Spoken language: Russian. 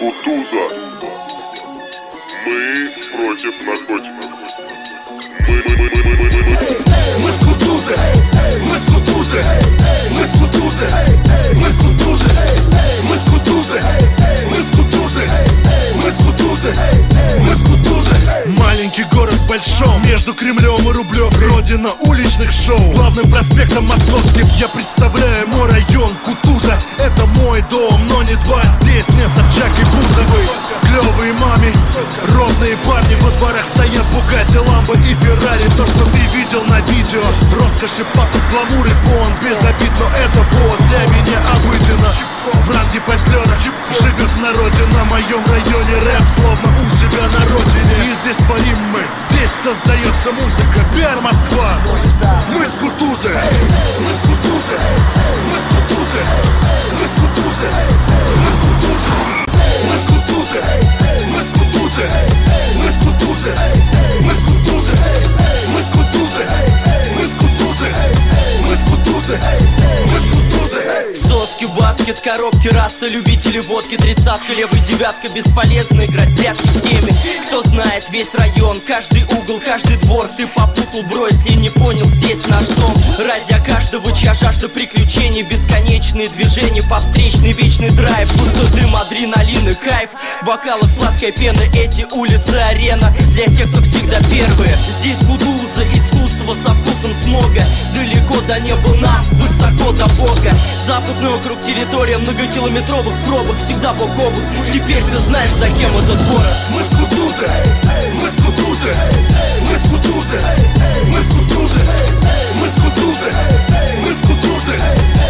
Кутуза. Мы против наркотиков. Мы с Кутузы, мы с Кутузы, мы с Кутузы, мы с Кутузы, мы с Кутузы, мы с Кутузы, мы с Кутузы, мы с Кутузы. Маленький город в большом, между Кремлем и Рублев, родина уличных шоу. С главным проспектом Московским я представляю мой район. Кутуза — это мой дом, но не два, здесь нет Собчак и Бузовой. Клевые мами, ровные парни, во дворах стоят Бугатти, Ламбо и Феррари. То, что ты видел на видео, роскошь и пафос, гламур и бон. Без обид, но это вот для меня обыденно. В ранге фольклора живет в народе, на моем районе рэп словно у себя на родине. И здесь творим мы, здесь создается музыка. Пиар Москва, мы с Кутузы. Мы с Кутузы, мы с Кутузы, мы с Кутузы, мы с Кутузы, мы с Кутузы, мы с Кутузы, мы с Кутузы, мы с Кутузы, мы с Кутузы, мы с Кутузы, мы с Кутузы, мы с Кутузы. Соски, баскет, коробки, раста, любители водки, тридцатка, левый, девятка, бесполезно играть в прятки с теми, кто знает весь район, каждый угол, каждый двор. Ты попутал, бро, если не понял, здесь наш дом. Рай для каждого, чья жажда приключений, бесконечные движения по встречной, вечный драйв, пустой дым, адреналин и кайф, в бокалах сладкая пена, эти улицы арена для тех, кто всегда первые. Здесь Кутуза, искусство со вкусом смога, далеко до неба нам, высоко до Бога. Западный округ, территория многокилометровых пробок, всегда бок о бок. Теперь ты знаешь, за кем этот город. Мы с Кутузы, мы с Кутузы, мы с Кутузы, мы с Кутузы, мы с Кутузы, мы с Кутузы,